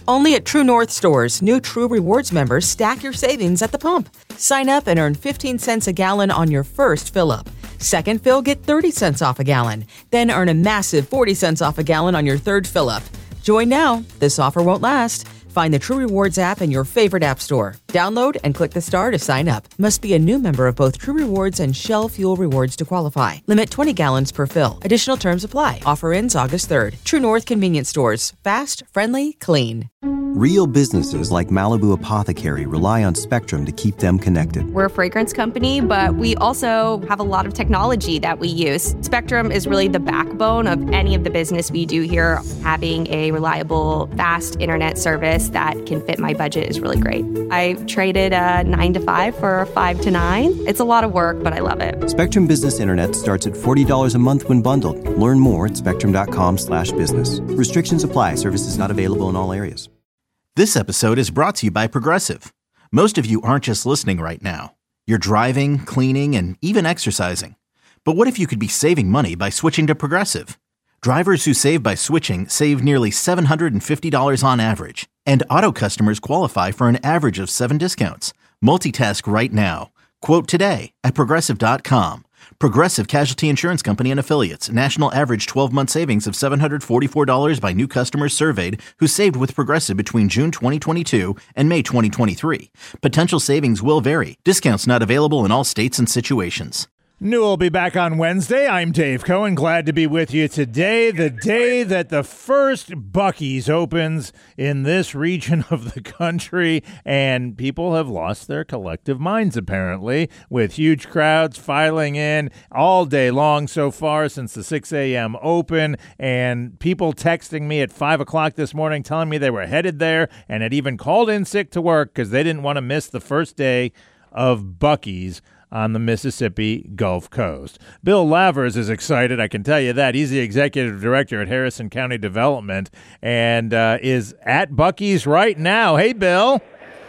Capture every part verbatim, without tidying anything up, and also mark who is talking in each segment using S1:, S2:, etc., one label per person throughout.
S1: Only at True North stores, new True Rewards members stack your savings at the pump. Sign up and earn fifteen cents a gallon on your first fill-up. Second fill, get thirty cents off a gallon. Then earn a massive forty cents off a gallon on your third fill-up. Join now. This offer won't last. Find the True Rewards app in your favorite app store. Download and click the star to sign up. Must be a new member of both True Rewards and Shell Fuel Rewards to qualify. Limit twenty gallons per fill. Additional terms apply. Offer ends August third. True North Convenience Stores. Fast, friendly, clean.
S2: Real businesses like Malibu Apothecary rely on Spectrum to keep them connected.
S3: We're a fragrance company, but we also have a lot of technology that we use. Spectrum is really the backbone of any of the business we do here. Having a reliable, fast internet service that can fit my budget is really great. I traded a nine to five for a five to nine. It's a lot of work, but I love it.
S2: Spectrum Business Internet starts at forty dollars a month when bundled. Learn more at spectrum.com slash business. Restrictions apply. Services not available in all areas.
S4: This episode is brought to you by Progressive. Most of you aren't just listening right now. You're driving, cleaning, and even exercising. But what if you could be saving money by switching to Progressive? Drivers who save by switching save nearly seven hundred fifty dollars on average. And auto customers qualify for an average of seven discounts. Multitask right now. Quote today at Progressive dot com. Progressive Casualty Insurance Company and Affiliates. National average twelve-month savings of seven hundred forty-four dollars by new customers surveyed who saved with Progressive between June twenty twenty-two and May twenty twenty-three. Potential savings will vary. Discounts not available in all states and situations.
S5: New will be back on Wednesday. I'm Dave Cohen. Glad to be with you today, the day that the first Buc-ee's opens in this region of the country, and people have lost their collective minds, apparently, with huge crowds filing in all day long so far since the six a.m. open, and people texting me at five o'clock this morning telling me they were headed there and had even called in sick to work because they didn't want to miss the first day of Buc-ee's on the Mississippi Gulf Coast. Bill Lavers is excited, I can tell you that. He's the executive director at Harrison County Development and uh, is at Buc-ee's right now. Hey, Bill.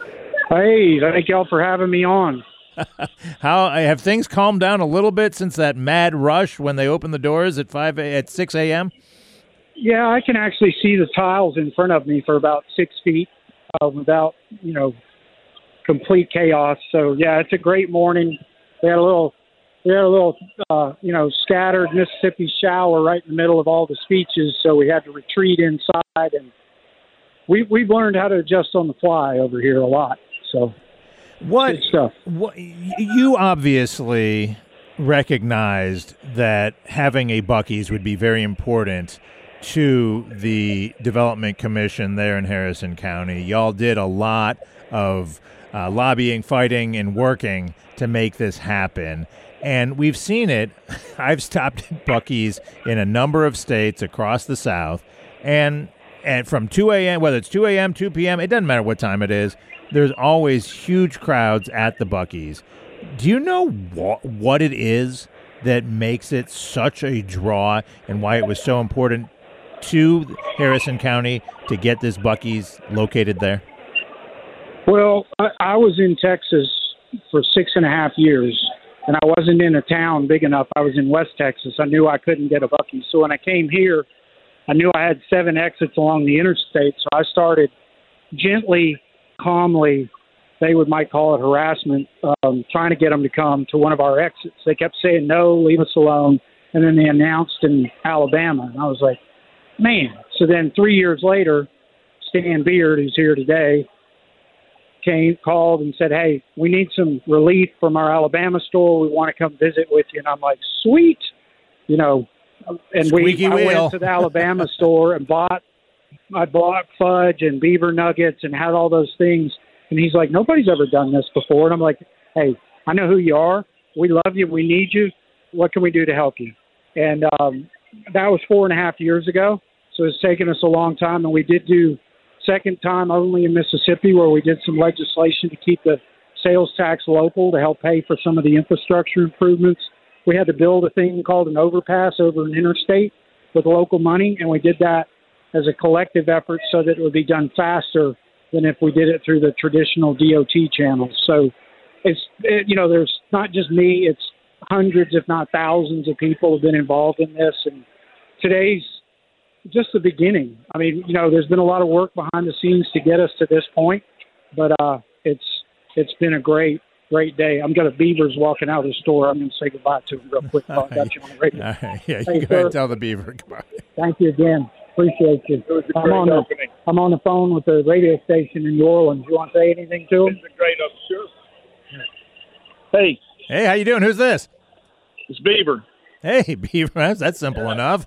S6: Hey, thank y'all for having me on.
S5: How have things calmed down a little bit since that mad rush when they opened the doors at five at six a.m.?
S6: Yeah, I can actually see the tiles in front of me for about six feet uh, without, you know, complete chaos. So yeah, it's a great morning. We had a little, we had a little, uh, you know, scattered Mississippi shower right in the middle of all the speeches, so we had to retreat inside, and we we've learned how to adjust on the fly over here a lot. So,
S5: what,
S6: good stuff.
S5: What you obviously recognized that having a Buc-ee's would be very important to the Development Commission there in Harrison County. Y'all did a lot of Uh, lobbying, fighting, and working to make this happen. And we've seen it. I've stopped at Buc-ee's in a number of states across the South. And and from two a.m., whether it's two a.m., two p.m., it doesn't matter what time it is, there's always huge crowds at the Buc-ee's. Do you know wh- what it is that makes it such a draw and why it was so important to Harrison County to get this Buc-ee's located there?
S6: Well, I, I was in Texas for six and a half years, and I wasn't in a town big enough. I was in West Texas. I knew I couldn't get a Buc-ee's. So when I came here, I knew I had seven exits along the interstate. So I started gently, calmly, they would might call it harassment, um, trying to get them to come to one of our exits. They kept saying, no, leave us alone. And then they announced in Alabama. And I was like, man. So then three years later, Stan Beard, who's here today, came, called and said, hey, we need some relief from our Alabama store. We want to come visit with you. And I'm like, sweet. You know, and
S5: Squeaky
S6: we I
S5: wheel.
S6: went to the Alabama store and bought, I bought fudge and beaver nuggets and had all those things. And he's like, nobody's ever done this before. And I'm like, hey, I know who you are. We love you. We need you. What can we do to help you? And um, that was four and a half years ago. So it's taken us a long time. And we did do second time only in Mississippi where we did some legislation to keep the sales tax local to help pay for some of the infrastructure improvements. We had to build a thing called an overpass over an interstate with local money, and we did that as a collective effort so that it would be done faster than if we did it through the traditional D O T channels. So it's, it, you know, there's not just me, it's hundreds, if not thousands of people have been involved in this. And today's just the beginning. I mean, you know, there's been a lot of work behind the scenes to get us to this point, but uh, it's it's been a great, great day. I'm got a Beaver's walking out of the store. I'm going to say goodbye to him real quick while I got you on the radio.
S5: All right. Yeah, you
S6: hey,
S5: go
S6: sir.
S5: ahead and tell the Beaver goodbye.
S6: Thank you again. Appreciate you. I'm on, the, I'm on the phone with the radio station in New Orleans. You want to say anything to him?
S7: It's a great up, sure. Hey.
S5: Hey, how you doing? Who's this?
S7: It's Beaver.
S5: Hey, Beaver. That's, that's simple enough.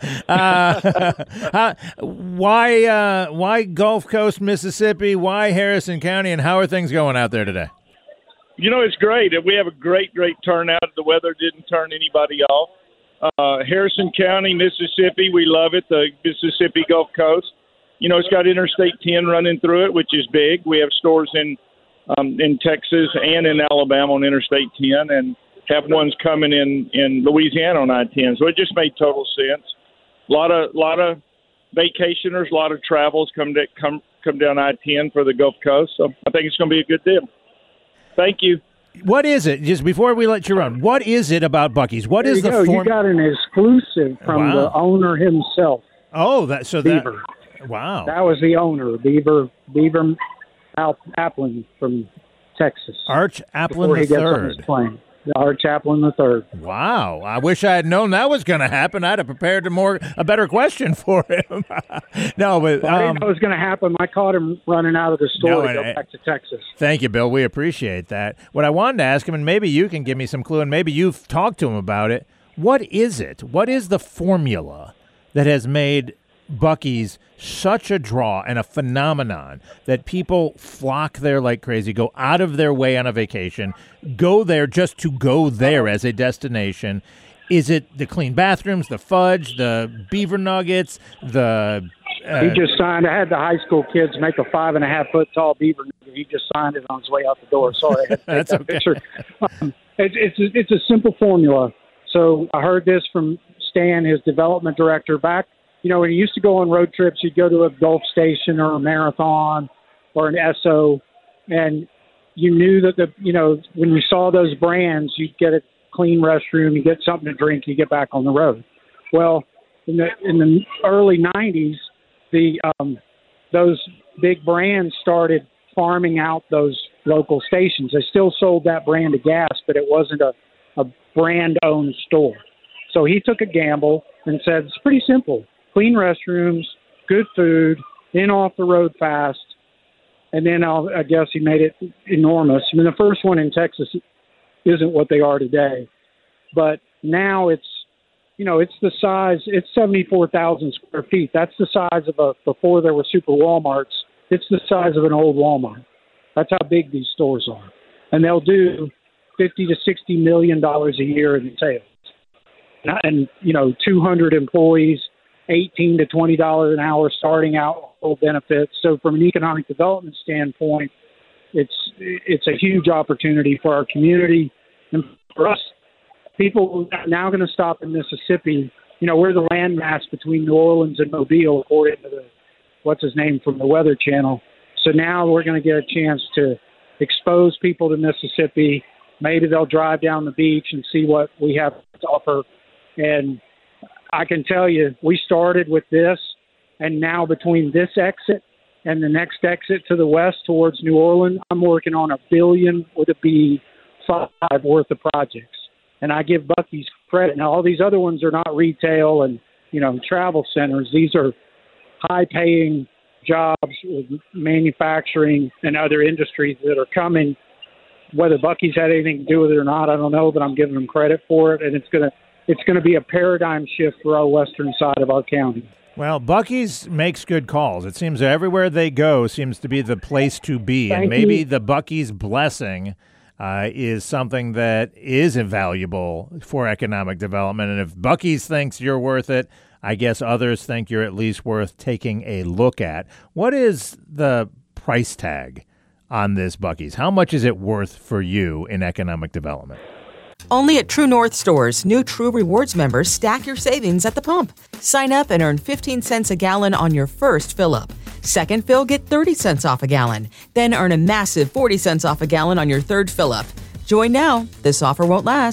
S5: uh, how, why, uh, why Gulf Coast, Mississippi? Why Harrison County? And how are things going out there today?
S7: You know, it's great. We have a great, great turnout. The weather didn't turn anybody off. Uh, Harrison County, Mississippi, we love it. The Mississippi Gulf Coast. You know, it's got Interstate ten running through it, which is big. We have stores in um, in Texas and in Alabama on Interstate ten, and have ones coming in, in Louisiana on I ten. So it just made total sense. A lot of lot of vacationers, a lot of travels come to, come come down I ten for the Gulf Coast. So I think it's going to be a good deal. Thank you.
S5: What is it? Just before we let you run, what is it about Buc-ee's? What
S6: there
S5: is
S6: you
S5: the
S6: go.
S5: form?
S6: You got an exclusive from
S5: wow.
S6: the owner himself.
S5: Oh, that so
S6: Beaver.
S5: that wow.
S6: That was the owner, Beaver Beaver Al, Applin from Texas.
S5: Arch Applin
S6: the
S5: the
S6: third.
S5: third.
S6: Arch Applin the third.
S5: Wow! I wish I had known that was going to happen. I'd have prepared a more a better question for him. no, but
S6: well, I didn't
S5: um,
S6: know it was going to happen. I caught him running out of the store
S5: no,
S6: to go
S5: I,
S6: back to Texas.
S5: Thank you, Bill. We appreciate that. What I wanted to ask him, and maybe you can give me some clue, and maybe you've talked to him about it. What is it? What is the formula that has made Buc-ee's such a draw and a phenomenon that people flock there like crazy, go out of their way on a vacation, go there just to go there as a destination? Is it the clean bathrooms, the fudge, the beaver nuggets, the... Uh,
S6: he just signed. I had the high school kids make a five and a half foot tall beaver nugget. He just signed it on his way out the door. Sorry, I had to take
S5: That's
S6: that
S5: okay.
S6: picture. Um, it's, it's, a, it's a simple formula. So I heard this from Stan, his development director, back. You know, when you used to go on road trips, you'd go to a Gulf Station or a Marathon or an Esso, and you knew that the, you know, when you saw those brands, you'd get a clean restroom, you get something to drink, you get back on the road. Well, in the in the early nineties, the um, those big brands started farming out those local stations. They still sold that brand of gas, but it wasn't a, a brand-owned store. So he took a gamble and said, it's pretty simple. Clean restrooms, good food, in off the road fast, and then I'll, I guess he made it enormous. I mean, the first one in Texas isn't what they are today, but now it's, you know, it's the size. It's seventy-four thousand square feet. That's the size of a before there were super Walmarts. It's the size of an old Walmart. That's how big these stores are, and they'll do fifty to sixty million dollars a year in sales, and, and you know, two hundred employees. eighteen to twenty dollars an hour starting out, full benefits. So from an economic development standpoint, it's it's a huge opportunity for our community and for us. People are now going to stop in Mississippi. You know, we're the landmass between New Orleans and Mobile, according to the what's his name from the Weather Channel. So now we're going to get a chance to expose people to Mississippi. Maybe they'll drive down the beach and see what we have to offer. And I can tell you, we started with this, and now between this exit and the next exit to the west towards New Orleans, I'm working on a billion with a B five worth of projects. And I give Buc-ee's credit. Now, all these other ones are not retail and, you know, travel centers. These are high-paying jobs with manufacturing and other industries that are coming. Whether Buc-ee's had anything to do with it or not, I don't know, but I'm giving them credit for it, and it's going to it's going to be a paradigm shift for our western side of our county.
S5: Well, Buc-ee's makes good calls. It seems everywhere they go seems to be the place to be,
S6: Thank
S5: and maybe
S6: you.
S5: the Buc-ee's blessing uh, is something that is invaluable for economic development. And if Buc-ee's thinks you're worth it, I guess others think you're at least worth taking a look at. What is the price tag on this Buc-ee's? How much is it worth for you in economic development?
S1: Only at True North stores, new True Rewards members stack your savings at the pump. Sign up and earn fifteen cents a gallon on your first fill-up. Second fill, get thirty cents off a gallon. Then earn a massive forty cents off a gallon on your third fill-up. Join now. This offer won't last.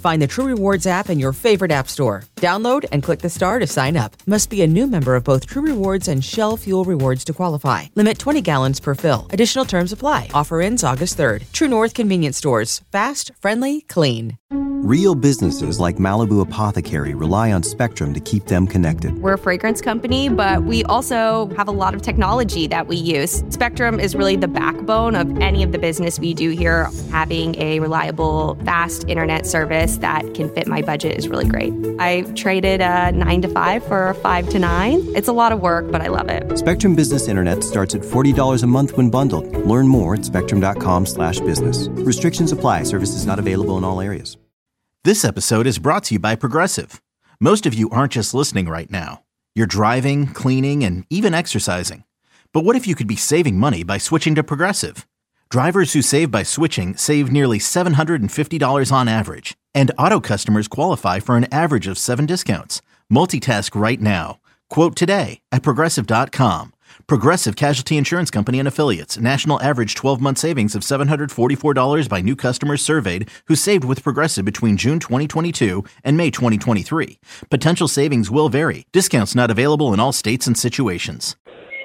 S1: Find the True Rewards app in your favorite app store. Download and click the star to sign up. Must be a new member of both True Rewards and Shell Fuel Rewards to qualify. Limit twenty gallons per fill. Additional terms apply. Offer ends August third. True North Convenience Stores. Fast, friendly, clean.
S2: Real businesses like Malibu Apothecary rely on Spectrum to keep them connected.
S3: We're a fragrance company, but we also have a lot of technology that we use. Spectrum is really the backbone of any of the business we do here. Having a reliable, fast internet service that can fit my budget is really great. I traded a nine to five for a five to nine. It's a lot of work, but I love it.
S2: Spectrum Business Internet starts at forty dollars a month when bundled. Learn more at spectrum.com slash business. Restrictions apply. Services not available in all areas.
S4: This episode is brought to you by Progressive. Most of you aren't just listening right now. You're driving, cleaning, and even exercising. But what if you could be saving money by switching to Progressive? Drivers who save by switching save nearly seven hundred fifty dollars on average. And auto customers qualify for an average of seven discounts. Multitask right now. Quote today at Progressive dot com. Progressive Casualty Insurance Company and Affiliates. National average twelve-month savings of seven hundred forty-four dollars by new customers surveyed who saved with Progressive between June twenty twenty-two and May twenty twenty-three. Potential savings will vary. Discounts not available in all states and situations.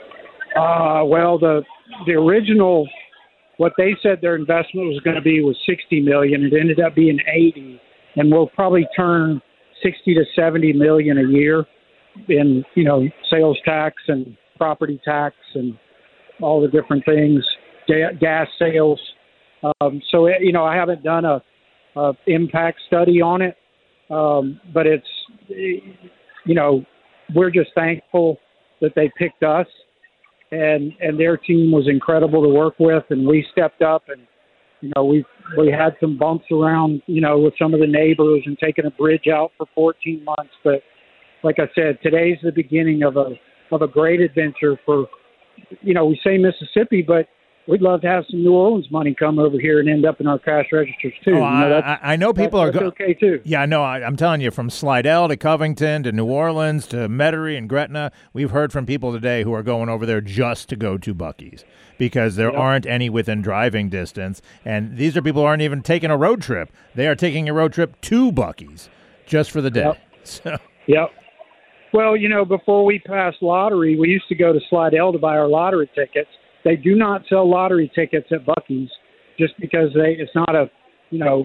S6: Uh, well, the the original, what they said their investment was going to be was sixty million dollars. It ended up being eighty, and we'll probably turn sixty to seventy million dollars a year in, you know, sales tax and property tax and all the different things, ga- gas sales. Um, so, it, you know, I haven't done a, a impact study on it, um, but it's, you know, we're just thankful that they picked us, and and their team was incredible to work with, and we stepped up, and, you know, we we had some bumps around, you know, with some of the neighbors and taking a bridge out for fourteen months. But like I said, today's the beginning of a of a great adventure for, you know, we say Mississippi, but we'd love to have some New Orleans money come over here and end up in our cash registers too.
S5: Oh,
S6: you know, that's,
S5: I, I know people
S6: that's,
S5: are
S6: that's okay too.
S5: Yeah, no, I, I'm telling you, from Slidell to Covington to New Orleans to Metairie and Gretna, we've heard from people today who are going over there just to go to Buc-ee's because there
S6: Yep.
S5: aren't any within driving distance. And these are people who aren't even taking a road trip. They are taking a road trip to Buc-ee's just for the day.
S6: Yep.
S5: So.
S6: Yep. Well, you know, before we passed lottery, we used to go to Slidell to buy our lottery tickets. They do not sell lottery tickets at Buc-ee's just because they it's not a, you know,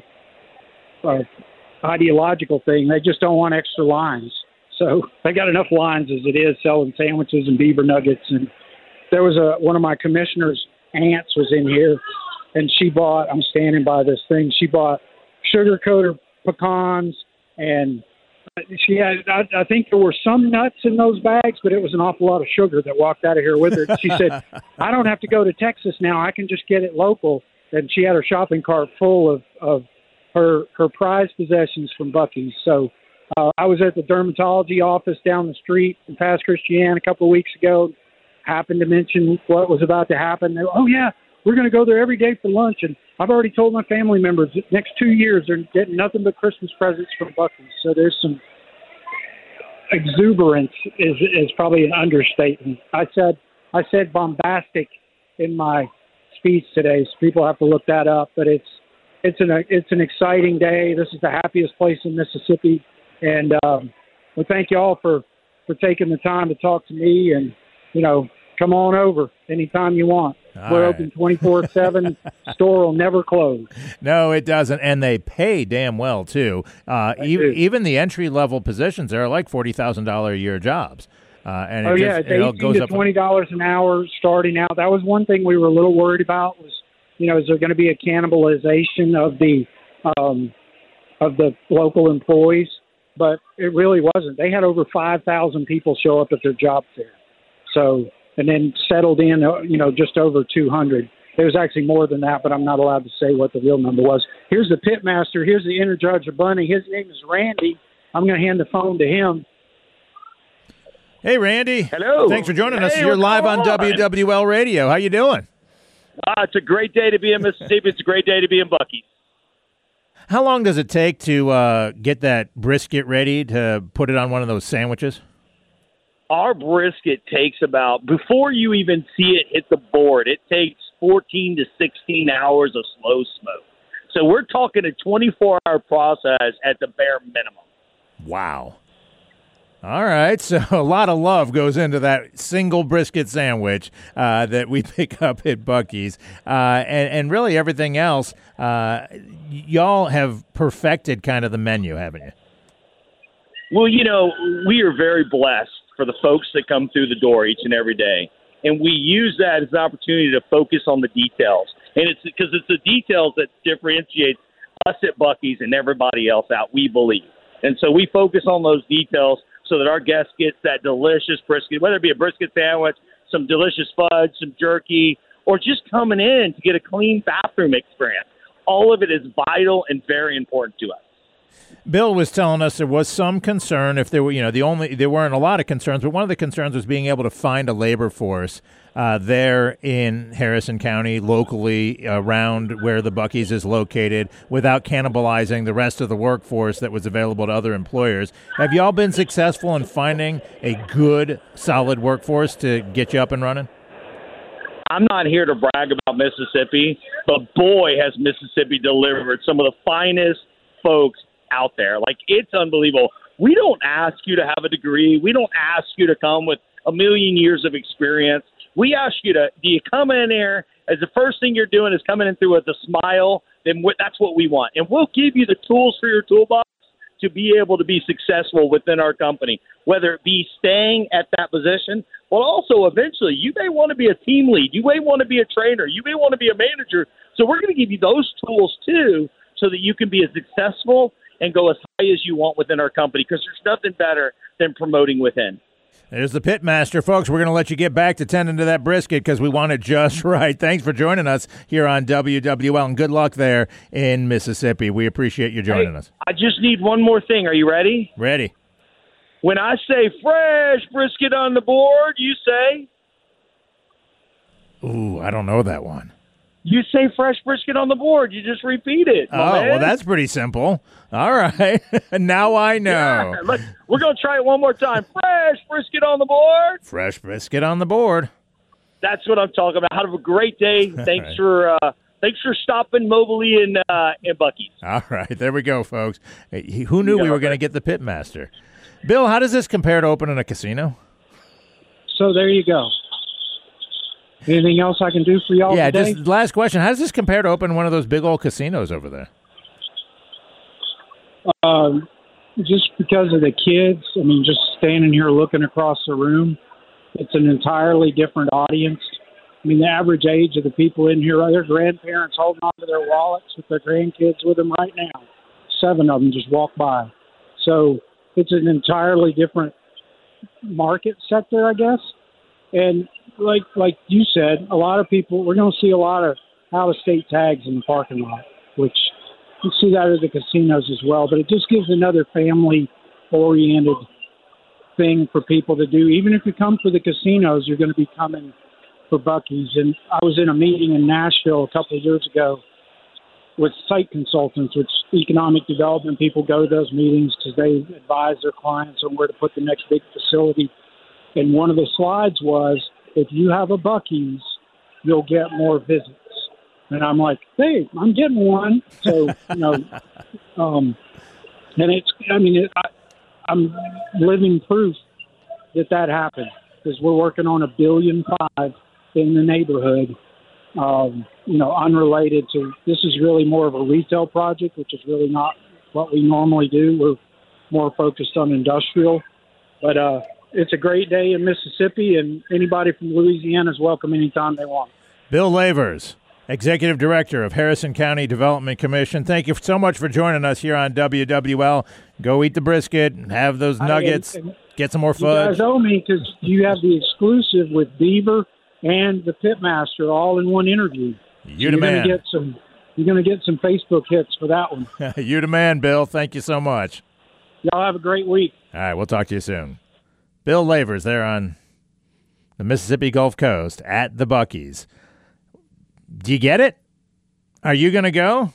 S6: a ideological thing. They just don't want extra lines. So they got enough lines as it is selling sandwiches and beaver nuggets. And there was a one of my commissioner's aunts was in here, and she bought, I'm standing by this thing, she bought sugar-coated pecans, and she had, I, I think there were some nuts in those bags, but it was an awful lot of sugar that walked out of here with her. She said, I don't have to go to Texas now. I can just get it local. And she had her shopping cart full of, of her her prized possessions from Buc-ee's. So uh, I was at the dermatology office down the street in Pass Christian a couple of weeks ago, happened to mention what was about to happen. They were, oh, yeah, we're going to go there every day for lunch. And I've already told my family members that next two years they're getting nothing but Christmas presents from Buc-ee's. So there's some exuberance is is probably an understatement. I said I said bombastic in my speech today, so people have to look that up. But it's it's an it's an exciting day. This is the happiest place in Mississippi, and um, well, thank you all for for taking the time to talk to me. And you know, come on over anytime you want. All We're right. Open twenty-four seven. Store will never close.
S5: No, it doesn't. And they pay damn well, too. Uh, e- even the entry-level positions, they're like forty thousand dollars a year jobs. Uh, and
S6: oh,
S5: it
S6: yeah,
S5: just,
S6: it's
S5: it goes
S6: eighteen to
S5: up
S6: twenty dollars an hour starting out. That was one thing we were a little worried about was, you know, is there going to be a cannibalization of the um, of the local employees? But it really wasn't. They had over five thousand people show up at their job fair. So... and then settled in, you know, just over two hundred. There was actually more than that, but I'm not allowed to say what the real number was. Here's the pitmaster. Here's the Energizer Bunny. His name is Randy. I'm going to hand the phone to him.
S5: Hey, Randy.
S8: Hello.
S5: Thanks for joining us.
S8: Hey,
S5: You're live on,
S8: on
S5: W W L Radio. How you doing?
S8: Uh, it's a great day to be in Mississippi. It's a great day to be in Buc-ee's.
S5: How long does it take to uh, get that brisket ready to put it on one of those sandwiches?
S8: Our brisket takes about, before you even see it hit the board, it takes fourteen to sixteen hours of slow smoke. So we're talking a twenty-four hour process at the bare minimum.
S5: Wow. All right, so a lot of love goes into that single brisket sandwich uh, that we pick up at Buc-ee's, uh, and, and really everything else. Uh, y'all have perfected kind of the menu, haven't you?
S8: Well, you know, we are very blessed for the folks that come through the door each and every day, and we use that as an opportunity to focus on the details, and it's because it's the details that differentiate us at Buc-ee's and everybody else out, we believe, and so we focus on those details so that our guest gets that delicious brisket, whether it be a brisket sandwich, some delicious fudge, some jerky, or just coming in to get a clean bathroom experience. All of it is vital and very important to us.
S5: Bill was telling us there was some concern if there were, you know, the only there weren't a lot of concerns, but one of the concerns was being able to find a labor force uh, there in Harrison County, locally around where the Buc-ee's is located, without cannibalizing the rest of the workforce that was available to other employers. Have y'all been successful in finding a good, solid workforce to get you up and running?
S8: I'm not here to brag about Mississippi, but boy, has Mississippi delivered some of the finest folks out there. Like, it's unbelievable. We don't ask you to have a degree. We don't ask you to come with a million years of experience. We ask you to, do you come in there as the first thing you're doing is coming in through with a smile? Then that's what we want. And we'll give you the tools for your toolbox to be able to be successful within our company, whether it be staying at that position, but also eventually you may want to be a team lead. You may want to be a trainer. You may want to be a manager. So we're going to give you those tools too, so that you can be as successful and go as high as you want within our company, because there's nothing better than promoting within.
S5: There's the Pitmaster, folks. We're going to let you get back to tending to that brisket because we want it just right. Thanks for joining us here on W W L, and good luck there in Mississippi. We appreciate you joining
S8: hey,
S5: us.
S8: I just need one more thing. Are you ready?
S5: Ready.
S8: When I say fresh brisket on the board, you say?
S5: Ooh, I don't know that one.
S8: You say fresh brisket on the board. You just repeat it.
S5: Oh, man. Well, that's pretty simple. All right. Now I know.
S8: Yeah, look, we're going to try it one more time. Fresh brisket on the board.
S5: Fresh brisket on the board.
S8: That's what I'm talking about. Have a great day. Thanks right. for uh, thanks for stopping Mobley and, uh, and Buc-ee's.
S5: All right. There we go, folks. Hey, who knew we were going to get the Pitmaster? Bill, how does this compare to opening a casino?
S6: So there you go. Anything else I can do for y'all
S5: yeah,
S6: today?
S5: just last question. How does this compare to opening one of those big old casinos over there?
S6: Um, just because of the kids, I mean, just standing here looking across the room, it's an entirely different audience. I mean, the average age of the people in here are their grandparents holding on to their wallets with their grandkids with them right now. Seven of them just walk by. So it's an entirely different market sector, I guess. And like like you said, a lot of people, we're going to see a lot of out-of-state tags in the parking lot, which you see that at the casinos as well. But it just gives another family-oriented thing for people to do. Even if you come for the casinos, you're going to be coming for Buc-ee's. And I was in a meeting in Nashville a couple of years ago with site consultants, which economic development people go to those meetings because they advise their clients on where to put the next big facility. And one of the slides was, if you have a Buc-ee's, you'll get more visits. And I'm like, hey, I'm getting one. So, you know, um, and it's, I mean, it, I, I'm living proof that that happened because we're working on a billion five in the neighborhood, um, you know, unrelated to, this is really more of a retail project, which is really not what we normally do. We're more focused on industrial. But, uh, it's a great day in Mississippi, and anybody from Louisiana is welcome anytime they want.
S5: Bill Lavers, Executive Director of Harrison County Development Commission. Thank you so much for joining us here on W W L. Go eat the brisket, have those nuggets, I, get some more fudge.
S6: You guys owe me because you have the exclusive with Beaver and the Pitmaster all in one interview.
S5: You the man.
S6: Gonna get some, you're going to get some Facebook hits for that one.
S5: You the man, Bill. Thank you so much.
S6: Y'all have a great week.
S5: All right, we'll talk to you soon. Bill Lavers there on the Mississippi Gulf Coast at the Buc-ee's. Do you get it? Are you going to go?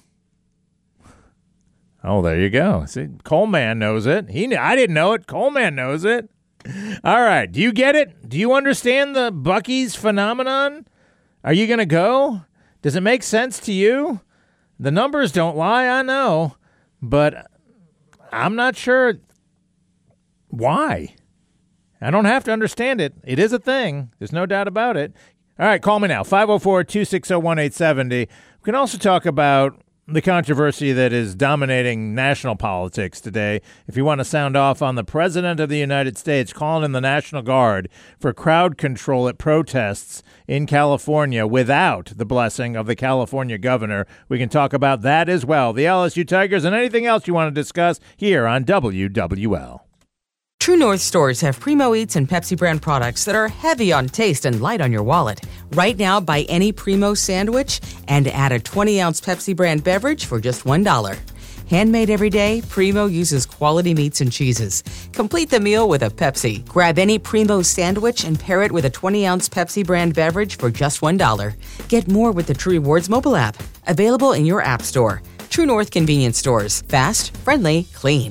S5: Oh, there you go. See, Coleman knows it. He, I didn't know it. Coleman knows it. All right. Do you get it? Do you understand the Buc-ee's phenomenon? Are you going to go? Does it make sense to you? The numbers don't lie, I know, but I'm not sure why. I don't have to understand it. It is a thing. There's no doubt about it. All right, call me now, five oh four, two six oh, one eight seven oh. We can also talk about the controversy that is dominating national politics today. If you want to sound off on the President of the United States calling in the National Guard for crowd control at protests in California without the blessing of the California governor, we can talk about that as well. The L S U Tigers and anything else you want to discuss here on W W L.
S1: True North stores have Primo Eats and Pepsi brand products that are heavy on taste and light on your wallet. Right now, buy any Primo sandwich and add a twenty-ounce Pepsi brand beverage for just one dollar. Handmade every day, Primo uses quality meats and cheeses. Complete the meal with a Pepsi. Grab any Primo sandwich and pair it with a twenty-ounce Pepsi brand beverage for just one dollar. Get more with the True Rewards mobile app. Available in your app store. True North convenience stores. Fast, friendly, clean.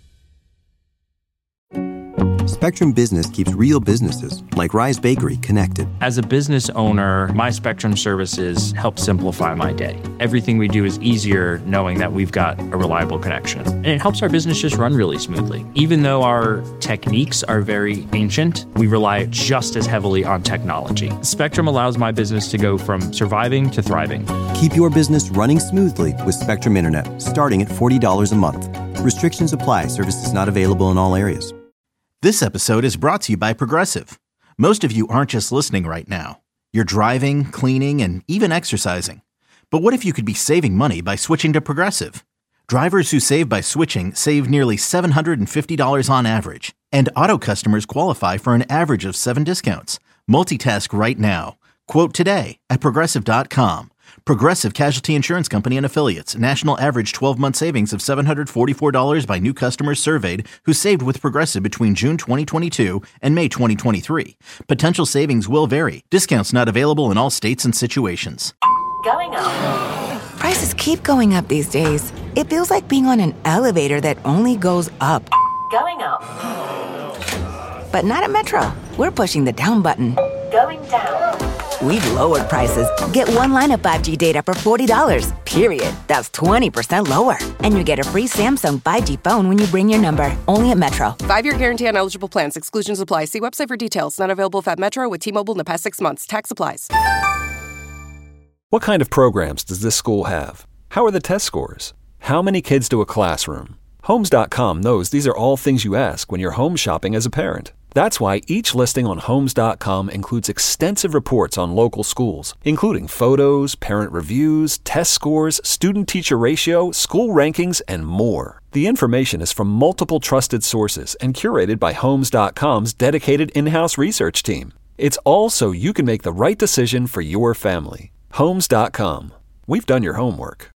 S2: Spectrum Business keeps real businesses, like Rise Bakery, connected.
S9: As a business owner, my Spectrum services help simplify my day. Everything we do is easier knowing that we've got a reliable connection. And it helps our business just run really smoothly. Even though our techniques are very ancient, we rely just as heavily on technology. Spectrum allows my business to go from surviving to thriving.
S2: Keep your business running smoothly with Spectrum Internet, starting at forty dollars a month. Restrictions apply. Services not available in all areas.
S4: This episode is brought to you by Progressive. Most of you aren't just listening right now. You're driving, cleaning, and even exercising. But what if you could be saving money by switching to Progressive? Drivers who save by switching save nearly seven hundred fifty dollars on average. And auto customers qualify for an average of seven discounts. Multitask right now. Quote today at Progressive dot com. Progressive Casualty Insurance Company and Affiliates. National average twelve-month savings of seven hundred forty-four dollars by new customers surveyed who saved with Progressive between June twenty twenty-two and May twenty twenty-three. Potential savings will vary. Discounts not available in all states and situations.
S10: Going up. Prices keep going up these days. It feels like being on an elevator that only goes up. Going up. But not at Metro. We're pushing the down button. Going down. We've lowered prices. Get one line of five G data for forty dollars, period. That's twenty percent lower. And you get a free Samsung five G phone when you bring your number. Only at Metro.
S11: Five-year guarantee on eligible plans. Exclusions apply. See website for details. Not available at Metro with T-Mobile in the past six months. Tax applies.
S12: What kind of programs does this school have? How are the test scores? How many kids do a classroom? Homes dot com knows these are all things you ask when you're home shopping as a parent. That's why each listing on Homes dot com includes extensive reports on local schools, including photos, parent reviews, test scores, student-teacher ratio, school rankings, and more. The information is from multiple trusted sources and curated by Homes dot com's dedicated in-house research team. It's all so you can make the right decision for your family. Homes dot com. We've done your homework.